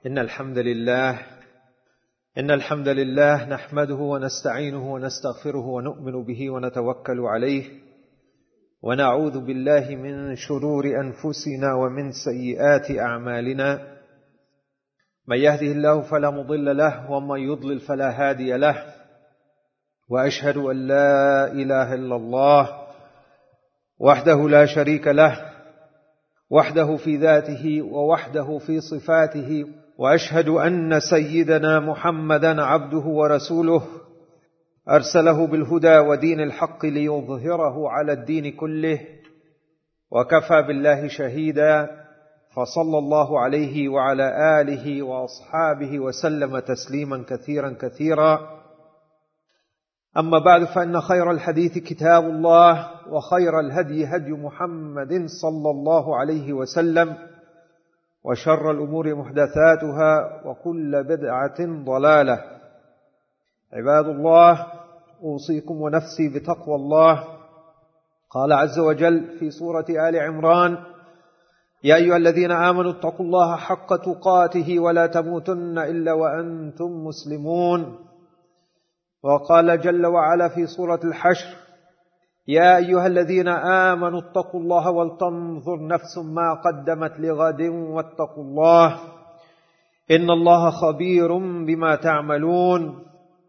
إن الحمد لله نحمده ونستعينه ونستغفره ونؤمن به ونتوكل عليه ونعوذ بالله من شرور أنفسنا ومن سيئات أعمالنا. من يهده الله فلا مضل له ومن يضلل فلا هادي له، وأشهد أن لا إله إلا الله وحده لا شريك له، وحده في ذاته ووحده في صفاته، وأشهد أن سيدنا محمدا عبده ورسوله أرسله بالهدى ودين الحق ليظهره على الدين كله، وكفى بالله شهيدا، فصلى الله عليه وعلى آله وأصحابه وسلم تسليما كثيرا كثيرا. أما بعد، فإن خير الحديث كتاب الله، وخير الهدي هدي محمد صلى الله عليه وسلم، وشر الأمور محدثاتها، وكل بدعة ضلالة. عباد الله، أوصيكم ونفسي بتقوى الله. قال عز وجل في سورة آل عمران: يا أيها الذين آمنوا اتقوا الله حق تقاته ولا تموتن إلا وأنتم مسلمون. وقال جل وعلا في سورة الحشر: يا أيها الذين آمنوا اتقوا الله ولتنظر نفس ما قدمت لغد واتقوا الله إن الله خبير بما تعملون.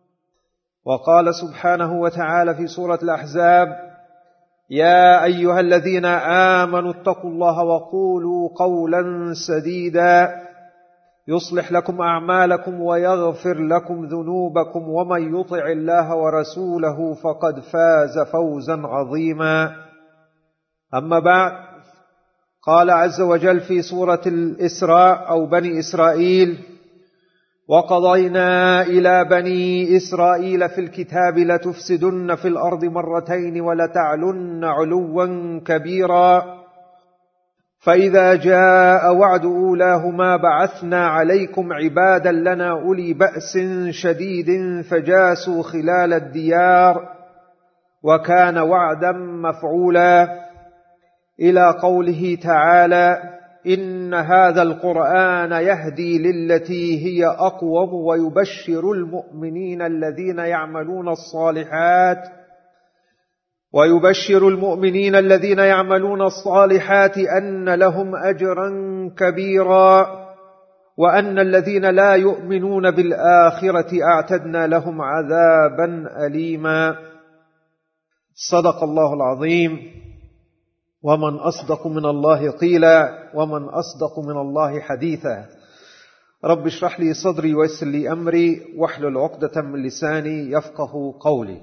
وقال سبحانه وتعالى في سورة الأحزاب: يا أيها الذين آمنوا اتقوا الله وقولوا قولا سديدا يصلح لكم أعمالكم ويغفر لكم ذنوبكم ومن يطع الله ورسوله فقد فاز فوزا عظيما. أما بعد، قال عز وجل في سورة الإسراء أو بني إسرائيل: وقضينا إلى بني إسرائيل في الكتاب لتفسدن في الأرض مرتين ولتعلن علوا كبيرا فإذا جاء وعد أولاهما بعثنا عليكم عبادا لنا أولي بأس شديد فجاسوا خلال الديار وكان وعدا مفعولا، إلى قوله تعالى: إن هذا القرآن يهدي للتي هي أقوم ويبشر المؤمنين الذين يعملون الصالحات أن لهم أجرا كبيرا وأن الذين لا يؤمنون بالآخرة أعتدنا لهم عذابا أليما. صدق الله العظيم. ومن أصدق من الله قيلا ومن أصدق من الله حديثا. رب اشرح لي صدري ويسر لي أمري واحلل عقدة من لساني يفقه قولي.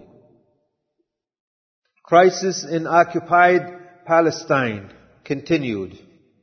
Crisis in occupied Palestine continued.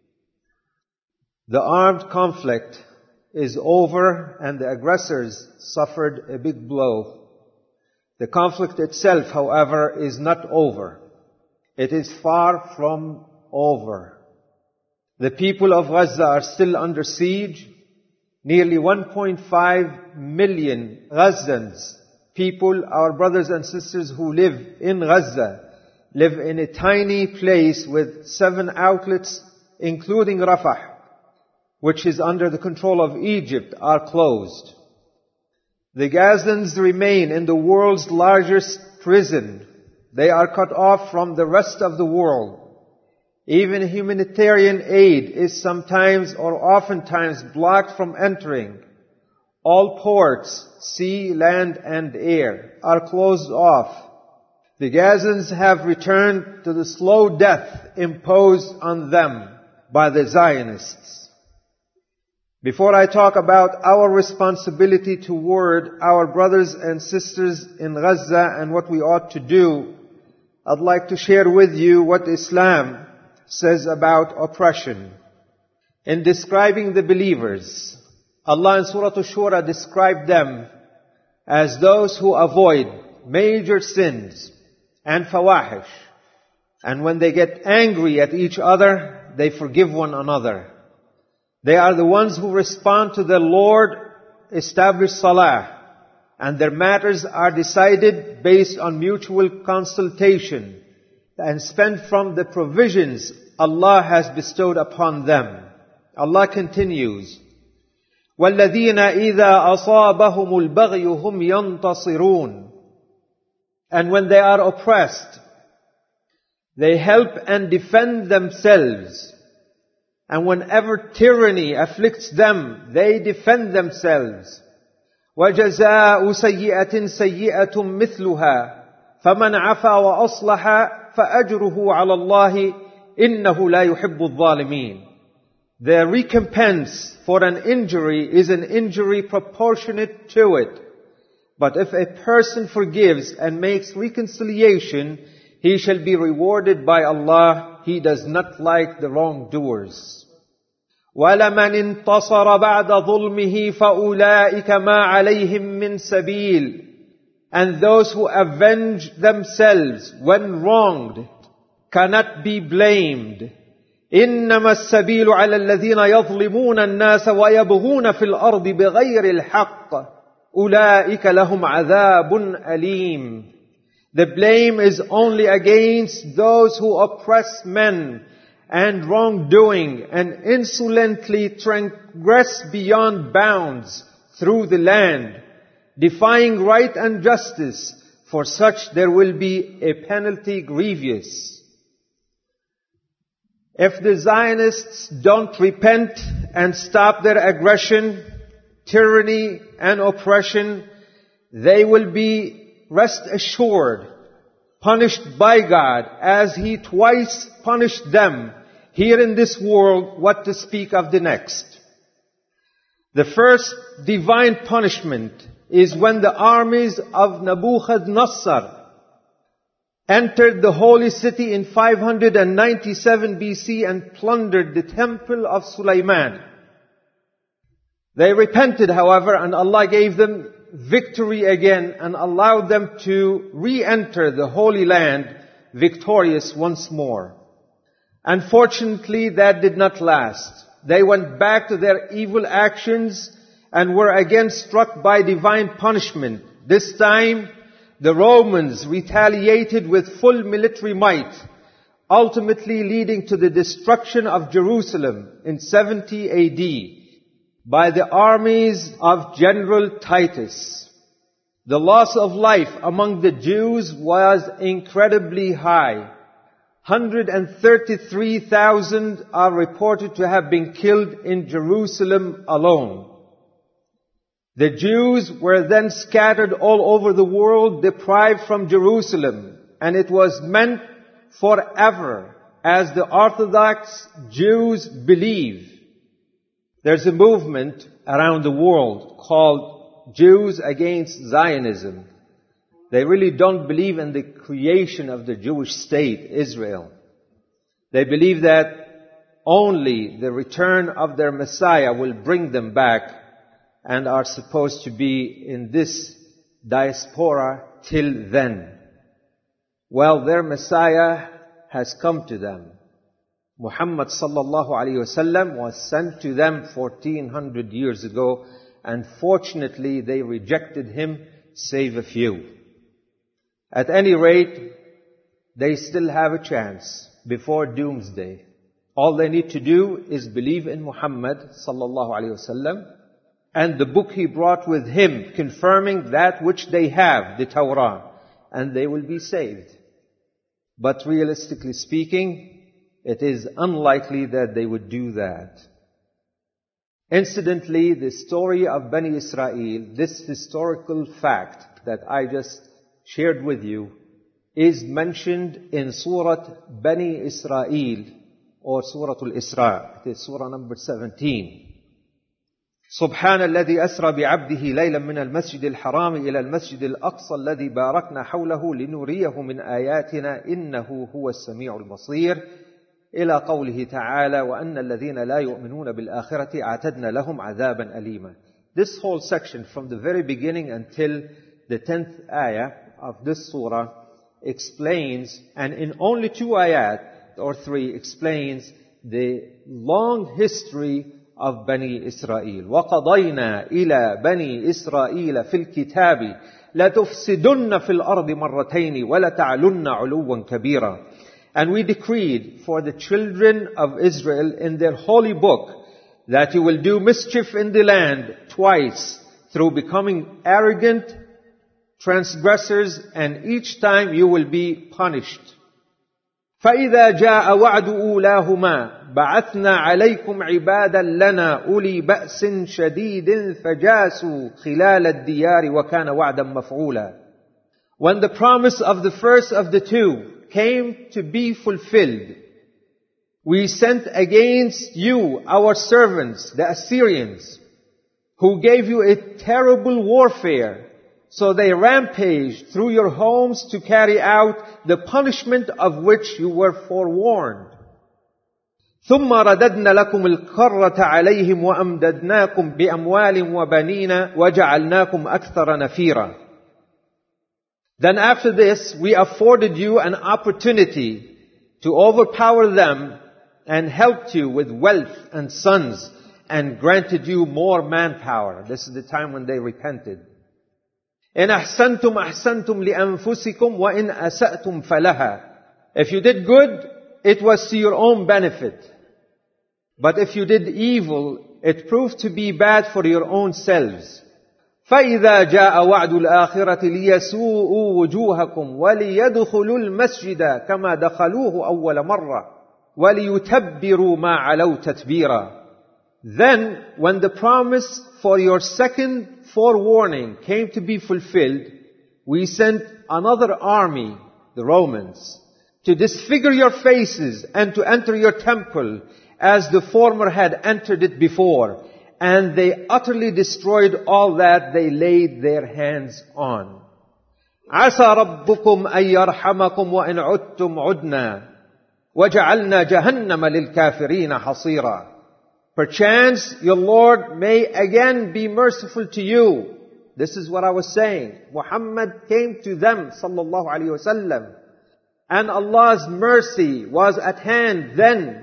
The armed conflict is over and the aggressors suffered a big blow. The conflict itself, however, is not over. It is far from over. The people of Gaza are still under siege. Nearly 1.5 million Gazans, people, our brothers and sisters who live in Gaza, live in a tiny place with 7 outlets, including Rafah, which is under the control of Egypt, are closed. The Gazans remain in the world's largest prison. They are cut off from the rest of the world. Even humanitarian aid is sometimes or oftentimes blocked from entering. All ports, sea, land, and air, are closed off. The Gazans have returned to the slow death imposed on them by the Zionists. Before I talk about our responsibility toward our brothers and sisters in Gaza and what we ought to do, I'd like to share with you what Islam says about oppression. In describing the believers, Allah in Surah Ash-Shura described them as those who avoid major sins and fawahish. And when they get angry at each other, they forgive one another. They are the ones who respond to their Lord, establish salah, and their matters are decided based on mutual consultation and spent from the provisions Allah has bestowed upon them. Allah continues, وَالَّذِينَ إِذَا أَصَابَهُمُ الْبَغْيُ هُمْ يَنْتَصِرُونَ. And when they are oppressed, they help and defend themselves. And whenever tyranny afflicts them, they defend themselves. وَجَزَاءُ سَيِّئَةٍ سَيِّئَةٌ مِثْلُهَا فَمَنْ عَفَا وَأَصْلَحَ فَأَجْرُهُ عَلَى اللَّهِ إِنَّهُ لَا يُحِبُّ الظَّالِمِينَ. Their recompense for an injury is an injury proportionate to it. But if a person forgives and makes reconciliation, he shall be rewarded by Allah. He does not like the wrongdoers. وَلَمَنِ انتصر بَعْدَ ظُلْمِهِ فَأُولَئِكَ مَا عَلَيْهِمْ مِنْ سَبِيلٍ. And those who avenge themselves when wronged cannot be blamed. إِنَّمَا السَّبِيلُ عَلَى الَّذِينَ يَظْلِمُونَ النَّاسَ وَيَبْغُونَ فِي الْأَرْضِ بِغَيْرِ الْحَقِّ أُولَئِكَ لَهُمْ عَذَابٌ أَلِيمٌ. The blame is only against those who oppress men and wrongdoing and insolently transgress beyond bounds through the land, defying right and justice. For such there will be a penalty grievous. If the Zionists don't repent and stop their aggression, tyranny and oppression, they will be, rest assured, punished by God as He twice punished them here in this world, what to speak of the next. The first divine punishment is when the armies of Nebuchadnezzar entered the holy city in 597 BC and plundered the temple of Sulaiman. They repented, however, and Allah gave them victory again and allowed them to re-enter the Holy Land victorious once more. Unfortunately, that did not last. They went back to their evil actions and were again struck by divine punishment. This time, the Romans retaliated with full military might, ultimately leading to the destruction of Jerusalem in 70 AD by the armies of General Titus. The loss of life among the Jews was incredibly high. 133,000 are reported to have been killed in Jerusalem alone. The Jews were then scattered all over the world, deprived from Jerusalem, and it was meant forever, as the Orthodox Jews believe. There's a movement around the world called Jews Against Zionism. They really don't believe in the creation of the Jewish state, Israel. They believe that only the return of their Messiah will bring them back, and are supposed to be in this diaspora till then. Well, their Messiah has come to them. Muhammad sallallahu alayhi wasallam was sent to them 1400 years ago, and fortunately they rejected him, save a few. At any rate, they still have a chance before doomsday. All they need to do is believe in Muhammad sallallahu alayhi wasallam and the book he brought with him, confirming that which they have, the Torah, and they will be saved. But realistically speaking, it is unlikely that they would do that. Incidentally, the story of Bani Israel, this historical fact that I just shared with you, is mentioned in Surah Bani Israel, or Surah Al-Isra. It is Surah number 17. سبحان الذي أسرى بعبده ليلا من المسجد الحرام إلى المسجد الأقصى الذي باركنا حوله لنريه من آياتنا إنه هو السميع البصير إلى قوله تعالى وأن الذين لا يؤمنون بالآخرة أعتدنا لهم عذابا أليما. This whole section from the very beginning until the 10th ayah of this surah explains, and in only 2 ayat or 3 explains the long history of Bani Israel. وَقَضَيْنَا إِلَى بَنِي إِسْرَائِيلَ فِي الْكِتَابِ لَتُفْسِدُنَّ فِي الْأَرْضِ مَرَّتَيْنِ وَلَتَعْلُنَّ عُلُوًّا كَبِيرًا. And we decreed for the children of Israel in their holy book that you will do mischief in the land twice through becoming arrogant transgressors, and each time you will be punished. فَإِذَا جَاءَ وَعْدُ أُولَاهُمَا بَعَثْنَا عَلَيْكُمْ عِبَادًا لَنَا أُولِي بَأْسٍ شَدِيدٍ فَجَاسُوا خِلَالَ الدِّيَارِ وَكَانَ وَعْدًا مَفْعُولًا. When the promise of the first of the two came to be fulfilled, we sent against you our servants, the Assyrians, who gave you a terrible warfare. So they rampaged through your homes to carry out the punishment of which you were forewarned. ثُمَّ رَدَدْنَا لَكُمُ الْكَرَّةَ عَلَيْهِمْ وَأَمْدَدْنَاكُمْ بِأَمْوَالٍ وَبَنِينَ وَجَعَلْنَاكُمْ أَكْثَرَ نَفِيرًا. Then after this, we afforded you an opportunity to overpower them and helped you with wealth and sons and granted you more manpower. This is the time when they repented. إِنْ أَحْسَنْتُمْ أَحْسَنْتُمْ لِأَنفُسِكُمْ وَإِنْ أَسَأْتُمْ فَلَهَا. If you did good, it was to your own benefit. But if you did evil, it proved to be bad for your own selves. فَإِذَا جَاءَ وَعْدُ الْآخِرَةِ لِيَسُوءُوا وُجُوهَكُمْ وَلِيَدْخُلُوا الْمَسْجِدَ كَمَا دَخَلُوهُ أَوَّلَ مَرَّةٍ وَلِيُتَبِّرُوا مَا عَلَوْا تَتْبِيرًا. Then, when the promise for your second forewarning came to be fulfilled, we sent another army, the Romans, to disfigure your faces and to enter your temple as the former had entered it before. And they utterly destroyed all that they laid their hands on. عَسَى رَبُّكُمْ أَن يَرْحَمَكُمْ وَإِنْ عُدْتُمْ عُدْنَا وَجَعَلْنَا جَهَنَّمَ لِلْكَافِرِينَ حَصِيرًا. Perchance your Lord may again be merciful to you. This is what I was saying. Muhammad came to them, sallallahu alaihi wasallam, and Allah's mercy was at hand then,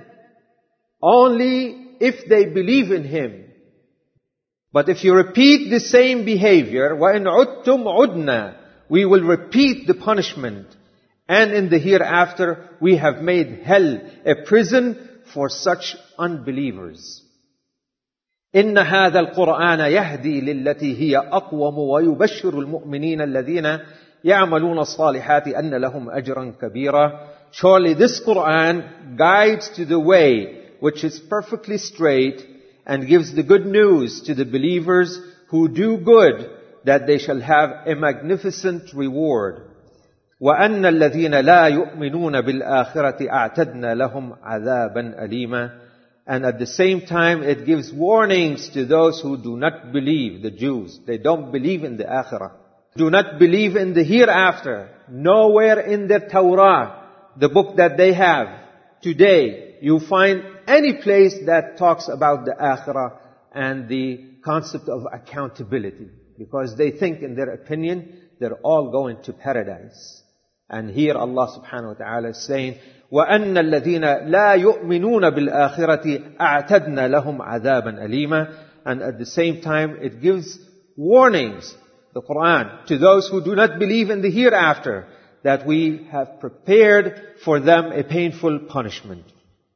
only if they believe in Him. But if you repeat the same behavior, وَإِنْ عُدْتُمْ عُدْنَا, we will repeat the punishment. And in the hereafter, we have made hell a prison for such unbelievers. إِنَّ هَذَا الْقُرْآنَ يَهْدِي لِلَّتِي هِيَ أَقْوَمُ وَيُبَشِّرُ الْمُؤْمِنِينَ الَّذِينَ يَعْمَلُونَ الصَّالِحَاتِ أَنَّ لَهُمْ أَجْرًا كَبِيرًا. Surely this Qur'an guides to the way which is perfectly straight and gives the good news to the believers who do good, that they shall have a magnificent reward. وَأَنَّ الَّذِينَ لَا يُؤْمِنُونَ بِالْآخِرَةِ أَعْتَدْنَا لَهُمْ عَذَابًا أَلِيمًا. And at the same time, it gives warnings to those who do not believe, the Jews. They don't believe in the Akhirah. Do not believe in the hereafter. Nowhere in the Torah, the book that they have today, you find any place that talks about the Akhirah and the concept of accountability. Because they think, in their opinion, they're all going to paradise. And here Allah subhanahu wa ta'ala is saying, وَأَنَّ الَّذِينَ لَا يُؤْمِنُونَ بِالْآخِرَةِ أَعْتَدْنَا لَهُمْ عَذَابًا أَلِيمًا. And at the same time, it gives warnings, the Qur'an, to those who do not believe in the hereafter, that we have prepared for them a painful punishment.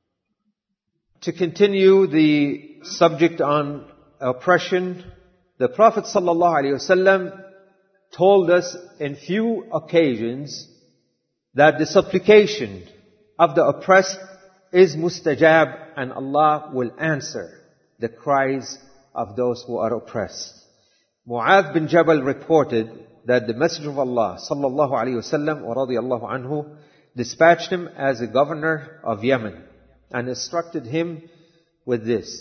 To continue the subject on oppression, the Prophet ﷺ told us in few occasions that the supplication of the oppressed is mustajab, and Allah will answer the cries of those who are oppressed. Mu'adh bin Jabal reported that the Messenger of Allah sallallahu alaihi wasallam wa radiyallahu anhu dispatched him as a governor of Yemen and instructed him with this: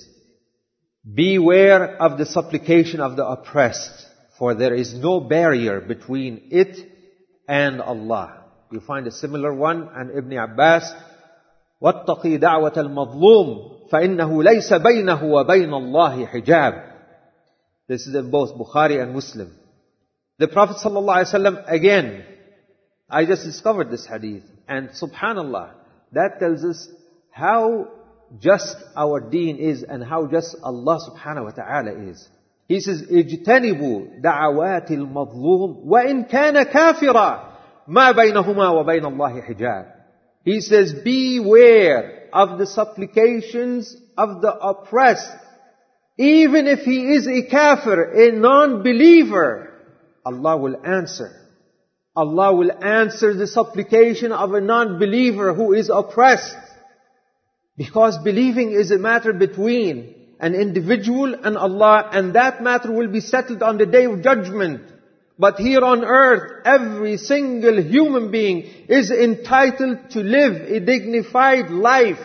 beware of the supplication of the oppressed, for there is no barrier between it and Allah. You find a similar one, and Ibn Abbas, وَاتَّقِي دَعْوَةَ الْمَظْلُومِ فَإِنَّهُ لَيْسَ بَيْنَهُ وَبَيْنَ اللَّهِ حِجَابٌ. This is in both Bukhari and Muslim. The Prophet ﷺ, again, I just discovered this hadith, and subhanallah, that tells us how just our deen is and how just Allah subhanahu wa ta'ala is. He says, اجتنبوا دعوات المظلوم وإن كان كافرا ما بينهما وبين الله حجاب. He says, beware of the supplications of the oppressed, Even if he is a kafir, a non-believer, Allah will answer. Allah will answer the supplication of a non-believer who is oppressed. Because believing is a matter between an individual and Allah, and that matter will be settled on the Day of Judgment. But here on earth, every single human being is entitled to live a dignified life,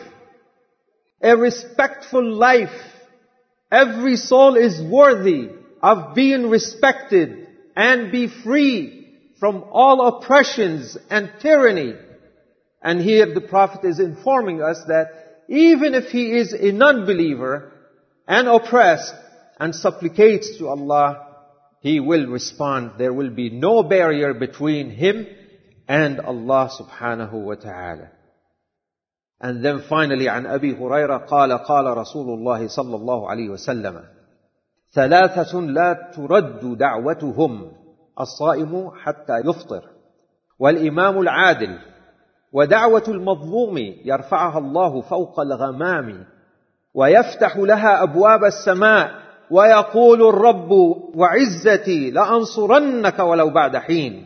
a respectful life. Every soul is worthy of being respected and be free from all oppressions and tyranny. And here the Prophet is informing us that even if he is a non-believer and oppressed and supplicates to Allah, he will respond. There will be no barrier between him and Allah subhanahu wa ta'ala. And then finally, عن أبي هريرة قال قال رسول الله صلى الله عليه وسلم ثلاثة لا ترد دعوتهم الصائم حتى يفطر والإمام العادل ودعوة المظلوم يرفعها الله فوق الغمام ويفتح لها أبواب السماء ويقول الرب وعزتي لأنصرنك ولو بعد حين.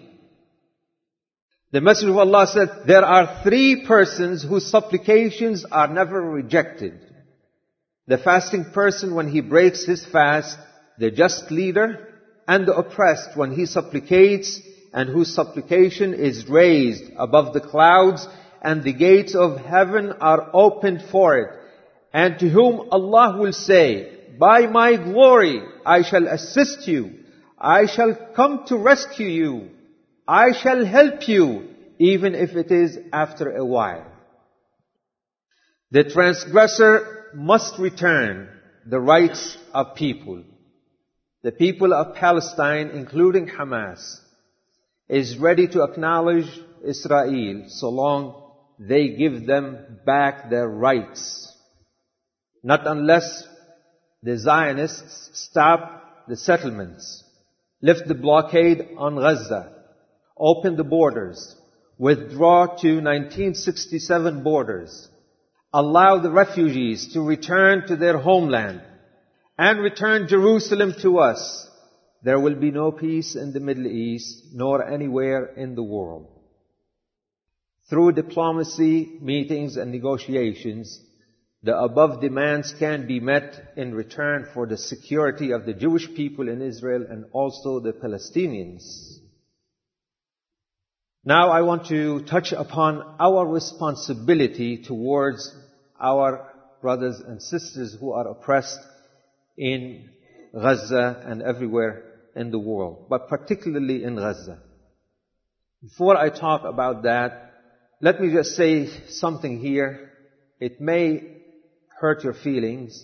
The Messenger of Allah said, there are three persons whose supplications are never rejected. The fasting person when he breaks his fast, the just leader, and the oppressed when he supplicates and whose supplication is raised above the clouds and the gates of heaven are opened for it. And to whom Allah will say, by my glory I shall assist you, I shall come to rescue you, I shall help you, even if it is after a while. The transgressor must return the rights of people. The people of Palestine, including Hamas, is ready to acknowledge Israel so long they give them back their rights. Not unless the Zionists stop the settlements, lift the blockade on Gaza, open the borders, withdraw to 1967 borders, allow the refugees to return to their homeland, and return Jerusalem to us, there will be no peace in the Middle East, nor anywhere in the world. Through diplomacy, meetings, and negotiations, the above demands can be met in return for the security of the Jewish people in Israel and also the Palestinians. Now I want to touch upon our responsibility towards our brothers and sisters who are oppressed in Gaza and everywhere in the world, but particularly in Gaza. Before I talk about that, let me just say something here. It may hurt your feelings,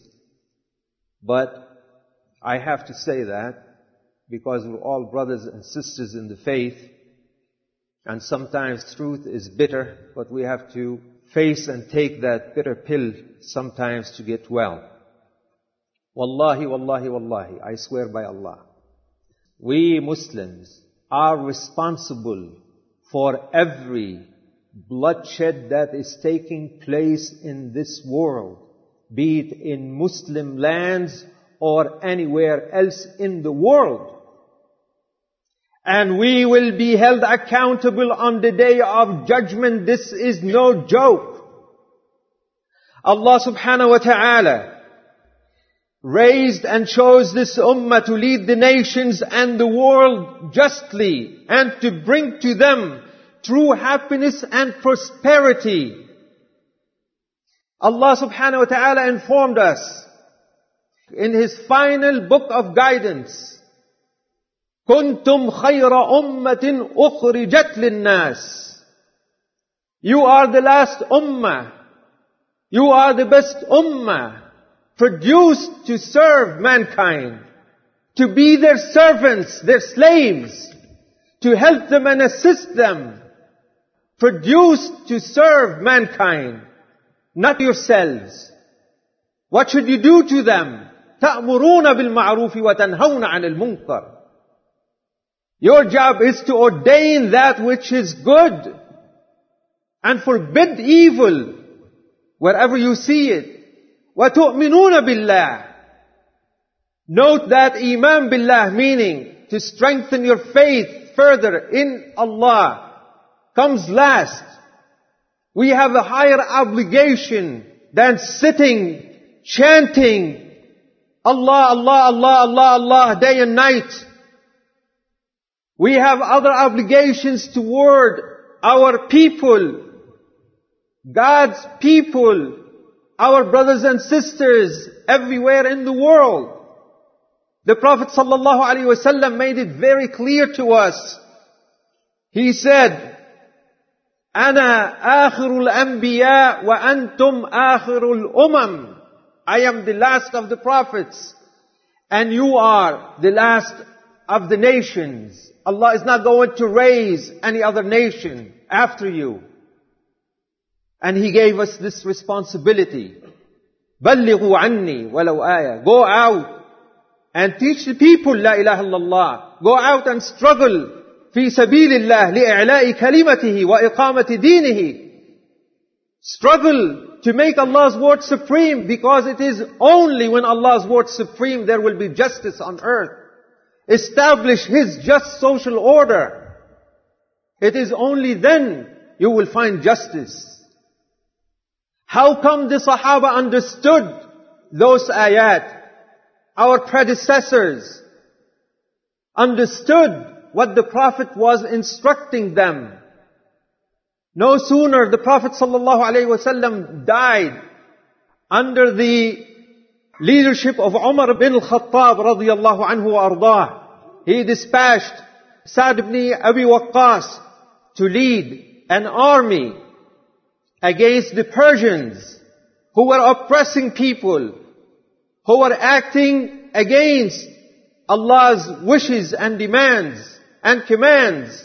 but I have to say that because we're all brothers and sisters in the faith, and sometimes truth is bitter, but we have to face and take that bitter pill sometimes to get well. Wallahi, wallahi, wallahi, I swear by Allah, we Muslims are responsible for every bloodshed that is taking place in this world, be it in Muslim lands or anywhere else in the world. And we will be held accountable on the Day of Judgment. This is no joke. Allah subhanahu wa ta'ala raised and chose this ummah to lead the nations and the world justly and to bring to them true happiness and prosperity. Allah subhanahu wa ta'ala informed us in His final book of guidance, كُنْتُمْ خَيْرَ أُمَّةٍ أُخْرِجَتْ لِلنَّاسِ. You are the last ummah. You are the best ummah, produced to serve mankind, to be their servants, their slaves, to help them and assist them, produced to serve mankind, not yourselves. What should you do to them? تَأْمُرُونَ بِالْمَعْرُوفِ وَتَنْهَوْنَ عَنِ الْمُنْكَرِ. Your job is to ordain that which is good and forbid evil wherever you see it. وَتُؤْمِنُونَ بِاللَّهِ. Note that Iman Billah, meaning to strengthen your faith further in Allah, comes last. We have a higher obligation than sitting, chanting, Allah, Allah, Allah, Allah, Allah, day and night. We have other obligations toward our people, God's people, our brothers and sisters everywhere in the world. The Prophet ﷺ made it very clear to us. He said, أَنَا آخِرُ الْأَنْبِيَاءِ وَأَنْتُمْ آخِرُ الْأُمَمِ. I am the last of the prophets, and you are the last of the nations. Allah is not going to raise any other nation after you. And He gave us this responsibility. بَلِّغُوا عَنِّي وَلَوْ آيَةً. Go out and teach the people La ilaha illallah. Go out and struggle في سبيل الله لإعلاء كلمته وإقامة دينه. Struggle to make Allah's word supreme, because it is only when Allah's word supreme there will be justice on earth. Establish His just social order. It is only then you will find justice. How come the Sahaba understood those ayat? Our predecessors understood what the Prophet was instructing them. No sooner the Prophet ﷺ died under the leadership of Umar bin al-Khattab radiyallahu anhu wa ardah. He dispatched Sa'd ibn Abi Waqqas to lead an army against the Persians who were oppressing people, who were acting against Allah's wishes and demands and commands.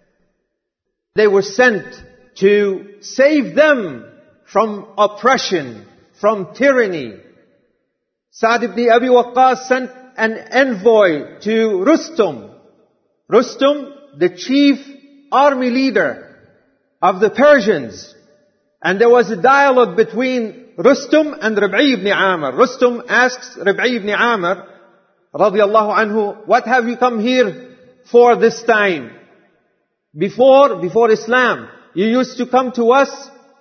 They were sent to save them from oppression, from tyranny. Sa'd ibn Abi Waqqas sent an envoy to Rustum. Rustum, the chief army leader of the Persians. And there was a dialogue between Rustum and Rib'i ibn Amr. Rustum asks Rib'i ibn Amr, radiyallahu anhu, what have you come here for this time? Before Islam, you used to come to us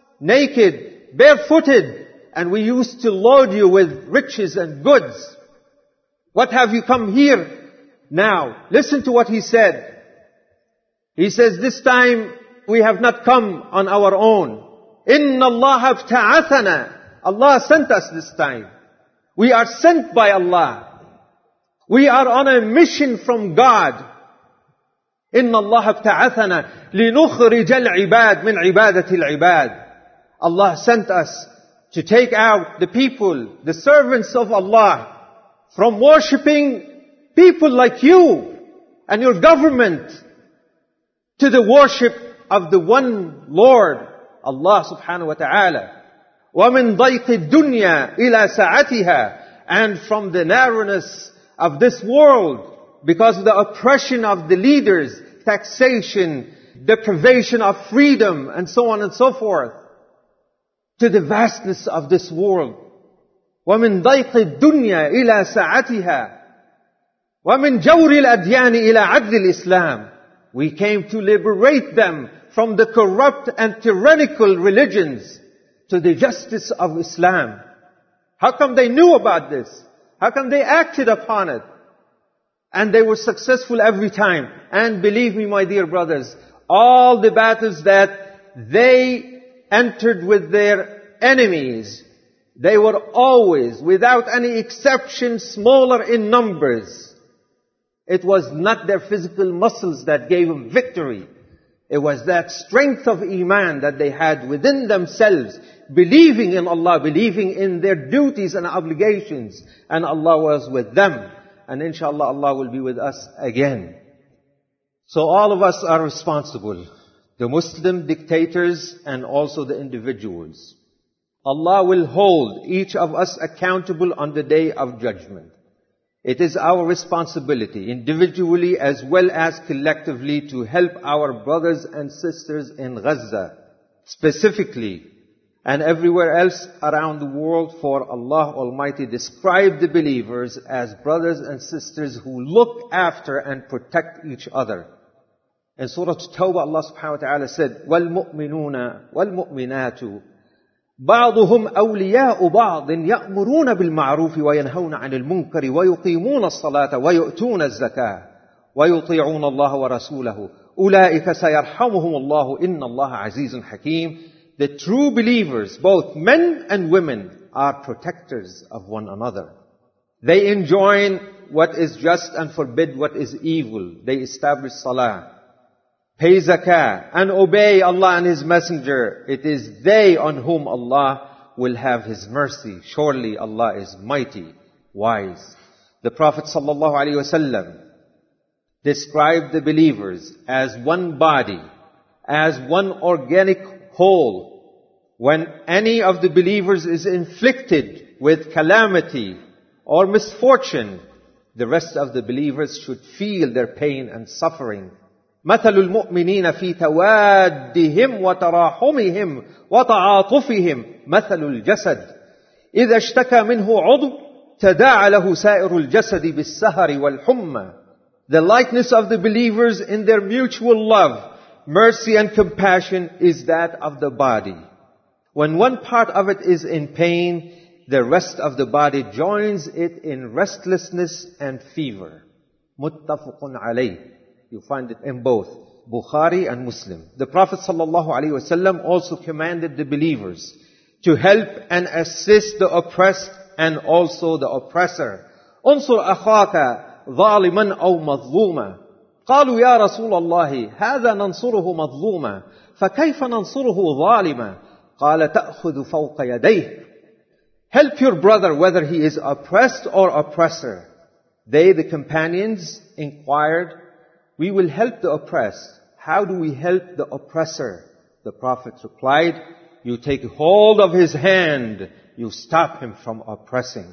naked, barefooted, and we used to load you with riches and goods. What have you come here now? Listen to what he said. He says, this time we have not come on our own. Inna Allah ibta'athana. Allah sent us this time. We are sent by Allah. We are on a mission from God. Inna Allah ibta'athana linukhrij al-ibad min ibadati al-ibad. Allah sent us to take out the people, the servants of Allah, from worshipping people like you and your government to the worship of the one Lord, Allah subhanahu wa ta'ala. وَمِن ضَيْقِ الدُّنْيَا إِلَى سَعَتِهَا. And from the narrowness of this world, because of the oppression of the leaders, taxation, deprivation of freedom, and so on and so forth, to the vastness of this world. وَمِن ضَيْقِ الدُّنْيَا إِلَى سَعَتِهَا وَمِن جَوْرِ الْأَدْيَانِ إِلَى عَدْلِ الْإِسْلَامِ. We came to liberate them from the corrupt and tyrannical religions to the justice of Islam. How come they knew about this? How come they acted upon it? And they were successful every time. And believe me, my dear brothers, all the battles that they entered with their enemies, they were always, without any exception, smaller in numbers. It was not their physical muscles that gave them victory. It was that strength of Iman that they had within themselves, believing in Allah, believing in their duties and obligations. And Allah was with them. And inshallah, Allah will be with us again. So all of us are responsible. The Muslim dictators and also the individuals. Allah will hold each of us accountable on the Day of Judgment. It is our responsibility, individually as well as collectively, to help our brothers and sisters in Gaza, specifically and everywhere else around the world, for Allah Almighty described the believers as brothers and sisters who look after and protect each other. In Surah Tawbah, Allah subhanahu wa ta'ala said, وَالْمُؤْمِنُونَ وَالْمُؤْمِنَاتُ بعضهم أولياء بعض يأمرون بالمعروف وينهون عن المنكر ويقيمون الصلاة ويؤتون الزكاة ويطيعون الله ورسوله أولئك سيرحمهم الله إن الله عزيز حكيم. The true believers, both men and women, are protectors of one another. They enjoin what is just and forbid what is evil. They establish salah, pay zakah, and obey Allah and His Messenger. It is they on whom Allah will have His mercy. Surely Allah is mighty, wise. The Prophet ﷺ described the believers as one body, as one organic whole. When any of the believers is inflicted with calamity or misfortune, the rest of the believers should feel their pain and suffering. مثل المؤمنين في توادهم وتراحمهم وتعاطفهم مثل الجسد إذا اشتكى منه عضو تداعى له سائر الجسد بالسهر والحمى. The likeness of the believers in their mutual love, mercy and compassion is that of the body. When one part of it is in pain, the rest of the body joins it in restlessness and fever. Muttafaqun alayh. You find it in both Bukhari and Muslim. The Prophet ﷺ also commanded the believers to help and assist the oppressed and also the oppressor. انصر أخاك ظالما أو مظلوما. قالوا يا رسول الله هذا ننصره مظلوما فكيف ننصره ظالما؟ قال تأخذ فوق يديه. Help your brother whether he is oppressed or oppressor. They, the companions, inquired, we will help the oppressed. How do we help the oppressor? The Prophet replied, you take hold of his hand, you stop him from oppressing.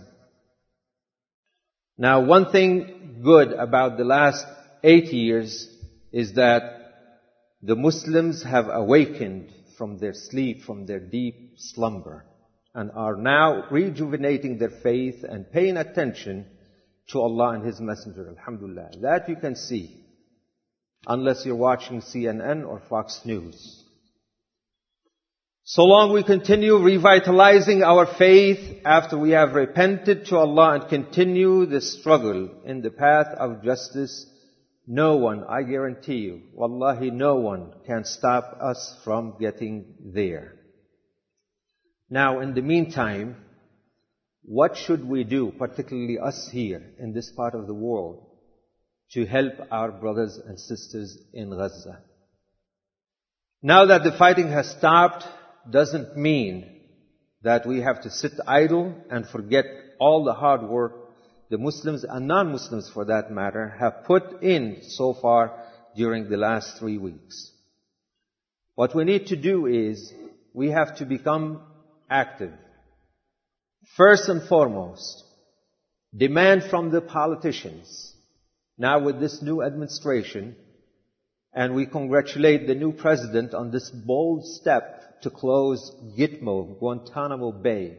Now, one thing good about the last 8 years is that the Muslims have awakened from their sleep, from their deep slumber, and are now rejuvenating their faith and paying attention to Allah and His Messenger. Alhamdulillah. That you can see, unless you're watching CNN or Fox News. So long we continue revitalizing our faith after we have repented to Allah and continue the struggle in the path of justice, no one, I guarantee you, wallahi, no one can stop us from getting there. Now, in the meantime, what should we do, particularly us here in this part of the world, to help our brothers and sisters in Gaza? Now that the fighting has stopped, doesn't mean that we have to sit idle and forget all the hard work the Muslims and non-Muslims, for that matter, have put in so far during the last 3 weeks. What we need to do is, we have to become active. First and foremost, demand from the politicians. Now with this new administration, and we congratulate the new president on this bold step to close Gitmo, Guantanamo Bay.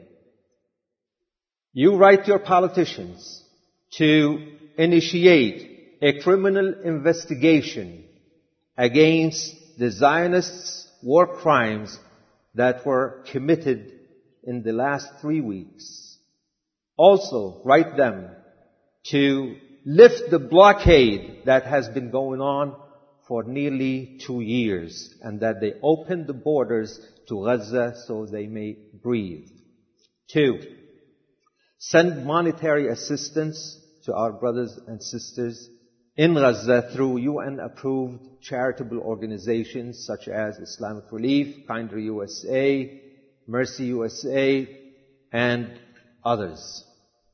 You write your politicians to initiate a criminal investigation against the Zionists' war crimes that were committed in the last 3 weeks. Also, write them to lift the blockade that has been going on for nearly 2 years, and that they open the borders to Gaza so they may breathe. 2, send monetary assistance to our brothers and sisters in Gaza through UN-approved charitable organizations such as Islamic Relief, Kinder USA, Mercy USA, and others.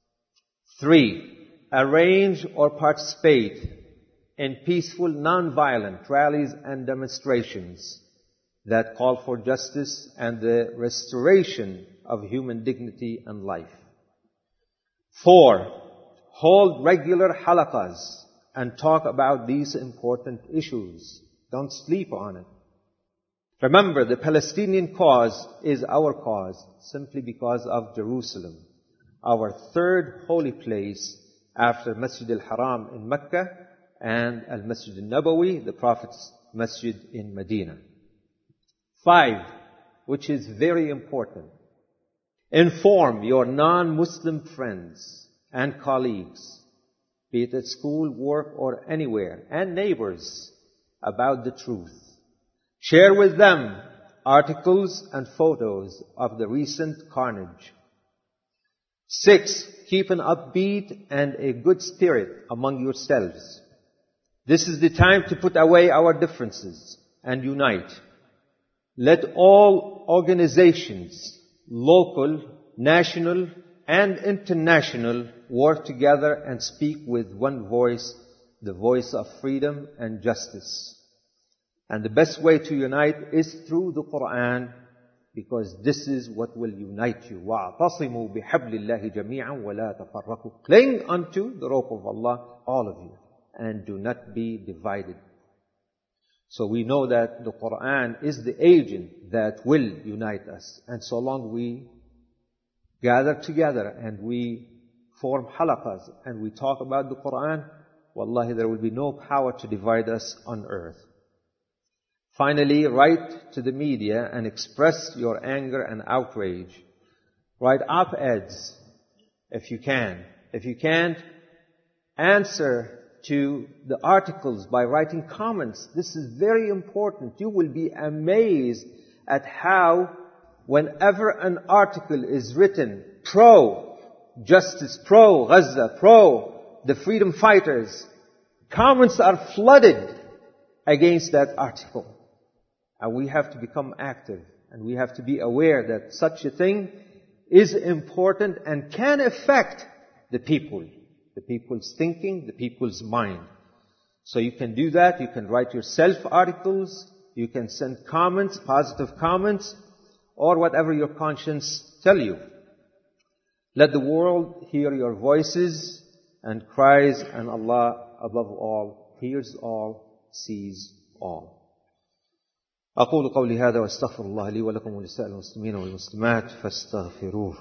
3, arrange or participate in peaceful, non-violent rallies and demonstrations that call for justice and the restoration of human dignity and life. 4, hold regular halaqas and talk about these important issues. Don't sleep on it. Remember, the Palestinian cause is our cause simply because of Jerusalem, our third holy place after Masjid al-Haram in Mecca and al-Masjid al-Nabawi, the Prophet's masjid in Medina. 5, which is very important. Inform your non-Muslim friends and colleagues, be it at school, work, or anywhere, and neighbors, about the truth. Share with them articles and photos of the recent carnage. 6, keep an upbeat and a good spirit among yourselves. This is the time to put away our differences and unite. Let all organizations, local, national, and international, work together and speak with one voice, the voice of freedom and justice. And the best way to unite is through the Quran, because this is what will unite you. وَاعْتَصِمُوا بِحَبْلِ اللَّهِ جَمِيعًا وَلَا تَفَرَّقُوا. Cling unto the rope of Allah, all of you, and do not be divided. So we know that the Quran is the agent that will unite us. And so long we gather together and we form halaqas and we talk about the Quran, wallahi, there will be no power to divide us on earth. Finally, write to the media and express your anger and outrage. Write op-eds if you can. If you can't, answer to the articles by writing comments. This is very important. You will be amazed at how whenever an article is written pro-justice, pro-Gaza, pro-the freedom fighters, comments are flooded against that article. And we have to become active. And we have to be aware that such a thing is important and can affect the people's thinking, the people's mind. So you can do that. You can write yourself articles. You can send comments, positive comments, or whatever your conscience tell you. Let the world hear your voices and cries, and Allah, above all, hears all, sees all. أقول قولي هذا واستغفر الله لي ولكم ولسائر المسلمين والمسلمات فاستغفروه.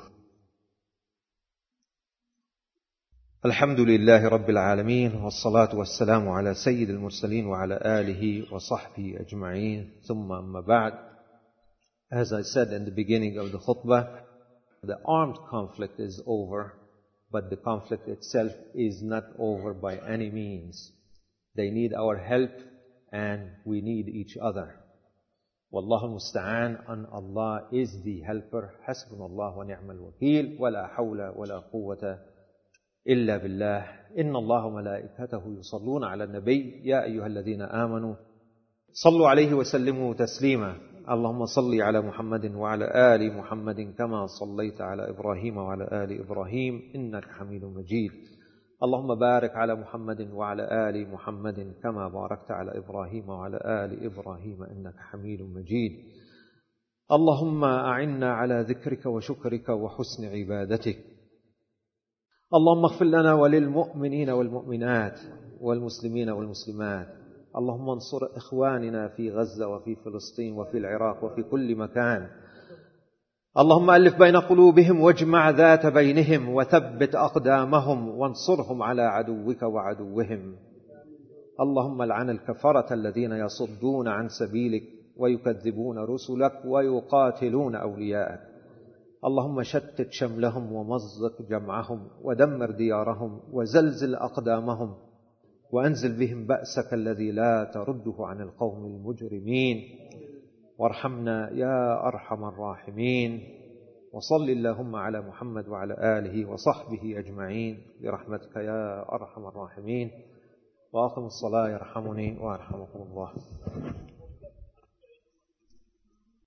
الحمد لله رب العالمين والصلاة والسلام على سيد المرسلين وعلى آله وصحبه أجمعين ثم أما بعد. As I said in the beginning of the khutbah, the armed conflict is over, but the conflict itself is not over by any means. They need our help and we need each other. Wallahu musta'an, and Allah is the helper. Hasbunallah wa ni'mal wakeel, wa la hawla wa la quwwata إلا بالله. إن الله وملائكته يصلون على النبي يا أيها الذين آمنوا صلوا عليه وسلموا تسليما. اللهم صل على محمد وعلى آل محمد كما صليت على إبراهيم وعلى آل إبراهيم إنك حميد مجيد. اللهم بارك على محمد وعلى آل محمد كما باركت على إبراهيم وعلى آل إبراهيم إنك حميد مجيد. اللهم أعنا على ذكرك وشكرك وحسن عبادتك. اللهم اغفر لنا وللمؤمنين والمؤمنات والمسلمين والمسلمات. اللهم انصر إخواننا في غزة وفي فلسطين وفي العراق وفي كل مكان. اللهم ألف بين قلوبهم واجمع ذات بينهم وثبت أقدامهم وانصرهم على عدوك وعدوهم. اللهم لعن الكفرة الذين يصدون عن سبيلك ويكذبون رسلك ويقاتلون أولياءك. اللهم شتت شملهم ومزق جمعهم ودمر ديارهم وزلزل أقدامهم وأنزل بهم بأسك الذي لا ترده عن القوم المجرمين. وارحمنا يا أرحم الراحمين. وصل اللهم على محمد وعلى آله وصحبه أجمعين برحمتك يا أرحم الراحمين. وأقم الصلاة يرحمني ويرحمكم الله.